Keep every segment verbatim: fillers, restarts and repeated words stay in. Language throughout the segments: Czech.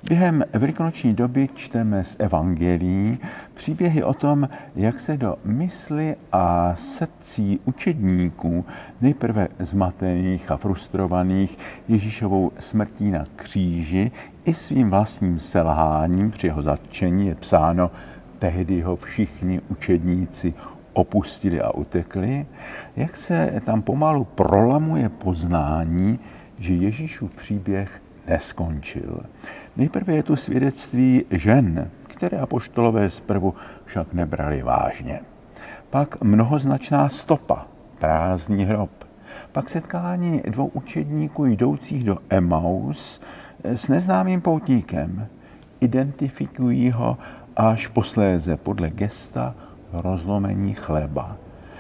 Během velikonoční doby čteme z evangelií příběhy o tom, jak se do mysli a srdcí učedníků, nejprve zmatených a frustrovaných Ježíšovou smrtí na kříži i svým vlastním selháním při jeho zatčení, je psáno, tehdy ho všichni učedníci opustili a utekli, jak se tam pomalu prolamuje poznání, že Ježíšův příběh neskončil. Nejprve je tu svědectví žen, které apoštolové zprvu však nebrali vážně. Pak mnohoznačná stopa, prázdný hrob. Pak setkání dvou učedníků jdoucích do Emaus s neznámým poutníkem. Identifikují ho až posléze podle gesta rozlomení chleba.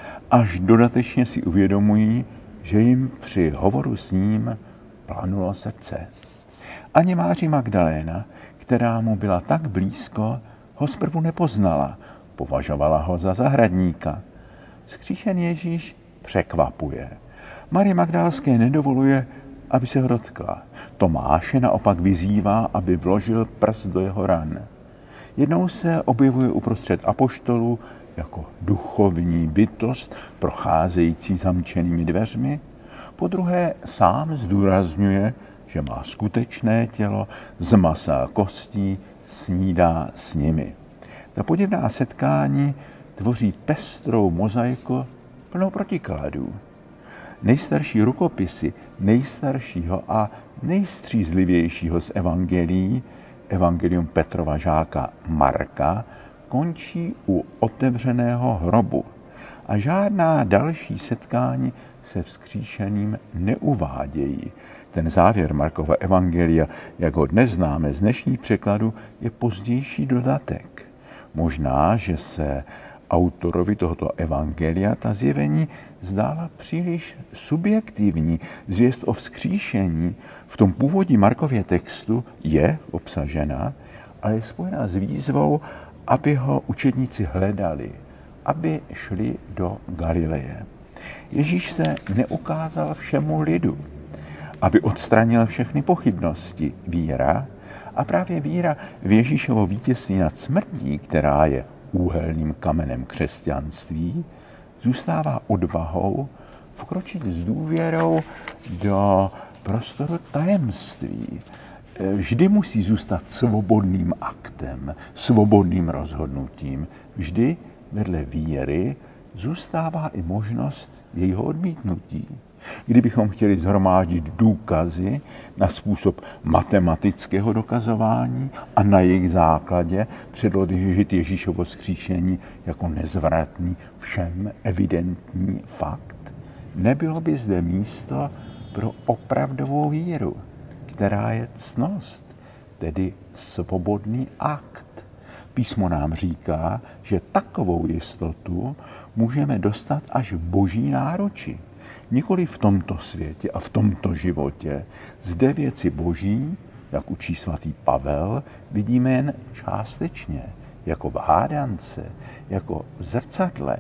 Až dodatečně si uvědomují, že jim při hovoru s ním planulo srdce. Ani Máří Magdaléna, která mu byla tak blízko, ho zprvu nepoznala, považovala ho za zahradníka. Vzkříšený Ježíš překvapuje. Marii Magdalské nedovoluje, aby se ho dotkla. Tomáše naopak vyzývá, aby vložil prst do jeho ran. Jednou se objevuje uprostřed apoštolů jako duchovní bytost, procházející zamčenými dveřmi. Po druhé sám zdůrazňuje, že má skutečné tělo z masa a kostí, snídá s nimi. Ta podivná setkání tvoří pestrou mozaiku plnou protikladů. Nejstarší rukopisy nejstaršího a nejstřízlivějšího z evangelií, evangelium Petrova žáka Marka, končí u otevřeného hrobu a žádná další setkání se vzkříšeným neuvádějí. Ten závěr Markova evangelia, jak ho dnes známe z dnešních překladů, je pozdější dodatek. Možná, že se autorovi tohoto evangelia ta zjevení zdála příliš subjektivní. Zvěst o vzkříšení v tom původní Markově textu je obsažena, ale je spojená s výzvou, aby ho učedníci hledali, aby šli do Galileje. Ježíš se neukázal všemu lidu, aby odstranil všechny pochybnosti. Víra, a právě víra v Ježíšovo vítězství nad smrtí, která je úhelným kamenem křesťanství, zůstává odvahou vkročit s důvěrou do prostoru tajemství. Vždy musí zůstat svobodným aktem, svobodným rozhodnutím. Vždy vedle víry zůstává i možnost jejího odmítnutí. Kdybychom chtěli shromáždit důkazy na způsob matematického dokazování a na jejich základě předložit Ježíšovo vzkříšení jako nezvratný, všem evidentní fakt, nebylo by zde místo pro opravdovou víru, která je ctnost, tedy svobodný akt. Písmo nám říká, že takovou jistotu můžeme dostat až v boží náruči. Nikoli v tomto světě a v tomto životě. Zde věci boží, jak učí svatý Pavel, vidíme jen částečně, jako v hádance, jako v zrcadle.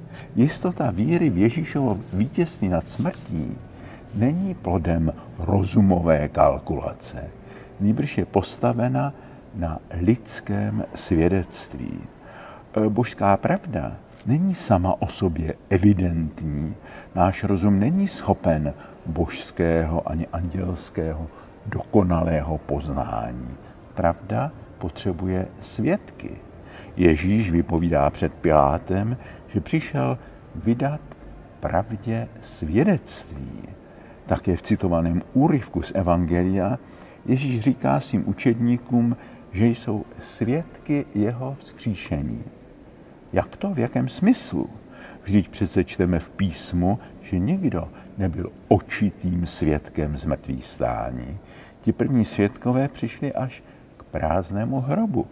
Jistota víry v Ježíšovo vítězství nad smrtí není plodem rozumové kalkulace, nýbrž je postavena na lidském svědectví. Božská pravda není sama o sobě evidentní. Náš rozum není schopen božského ani andělského dokonalého poznání. Pravda potřebuje svědky. Ježíš vypovídá před Pilátem, že přišel vydat pravdě svědectví. Také v citovaném úryvku z evangelia Ježíš říká svým učedníkům, že jsou svědky jeho vzkříšení. Jak to? V jakém smyslu? Vždyť přece čteme v písmu, že nikdo nebyl očitým svědkem zmrtvýchvstání. Ti první svědkové přišli až k prázdnému hrobu.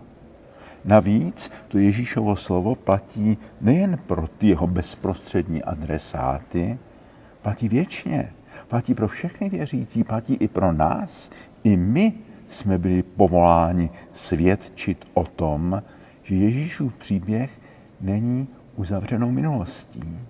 Navíc to Ježíšovo slovo platí nejen pro ty jeho bezprostřední adresáty, platí věčně, platí pro všechny věřící, platí i pro nás. I my jsme byli povoláni svědčit o tom, že Ježíšův příběh není uzavřenou minulostí.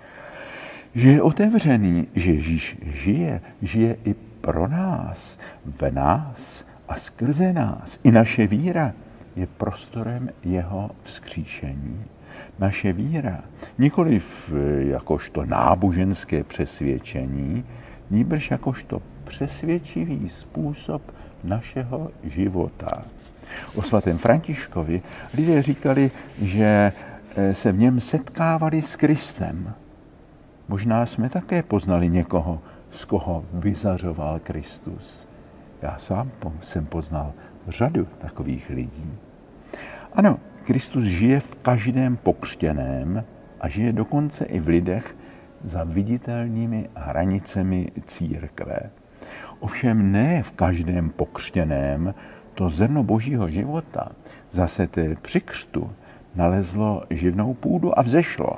Že je otevřený, že Ježíš žije, žije i pro nás, v nás A skrze nás i naše víra je prostorem jeho vzkříšení. Naše víra, nikoliv jakožto náboženské přesvědčení, nýbrž jakožto přesvědčivý způsob našeho života. O svatém Františkovi lidé říkali, že se v něm setkávali s Kristem. Možná jsme také poznali někoho, z koho vyzařoval Kristus. Já sám jsem poznal řadu takových lidí. Ano, Kristus žije v každém pokřtěném a žije dokonce i v lidech za viditelnými hranicemi církve. Ovšem ne v každém pokřtěném to zrno božího života, zaseté při křtu, nalezlo živnou půdu a vzešlo.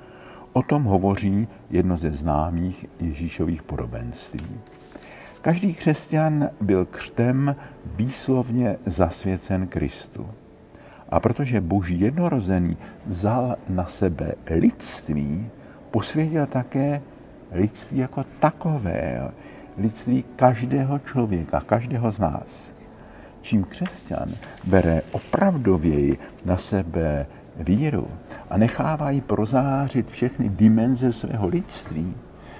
O tom hovoří jedno ze známých Ježíšových podobenství. Každý křesťan byl křtem výslovně zasvěcen Kristu. A protože Boží jednorozený vzal na sebe lidství, posvětil také lidství jako takové, lidství každého člověka, každého z nás. Čím křesťan bere opravdověji na sebe víru a nechává ji prozářit všechny dimenze svého lidství,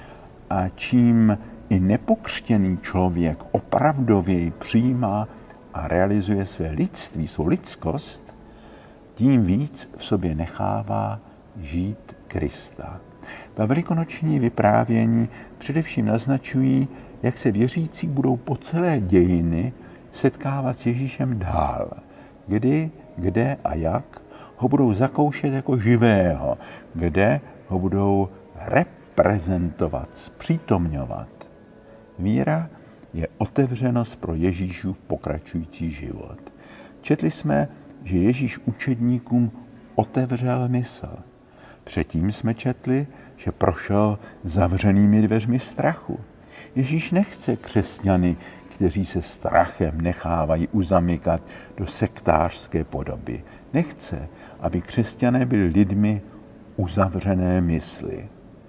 a čím i nepokřtěný člověk opravdověji přijímá a realizuje své lidství, svou lidskost, tím víc v sobě nechává žít Krista. Ta velikonoční vyprávění především naznačují, jak se věřící budou po celé dějiny setkávat s Ježíšem dál. Kdy, kde a jak ho budou zakoušet jako živého, kde ho budou reprezentovat, zpřítomňovat. Víra je otevřenost pro Ježíšův pokračující život. Četli jsme, že Ježíš učedníkům otevřel mysl. Předtím jsme četli, že prošel zavřenými dveřmi strachu. Ježíš nechce křesťany, kteří se strachem nechávají uzamykat do sektářské podoby. Nechce, aby křesťané byli lidmi uzavřené mysli.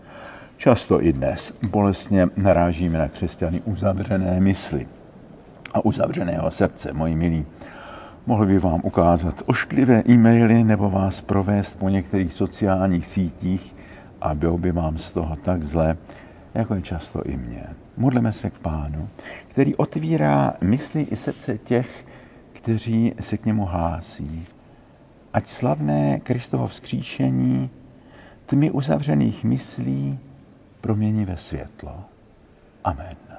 Často i dnes bolestně narážíme na křesťany uzavřené mysli a uzavřeného srdce, moji milí. Mohl bych vám ukázat ošklivé e-maily nebo vás provést po některých sociálních sítích a bylo by vám z toho tak zle, jako je často i mně. Modleme se k Pánu, který otvírá mysli i srdce těch, kteří se k němu hlásí. Ať slavné Kristovo vzkříšení tmy uzavřených myslí promění ve světlo. Amen.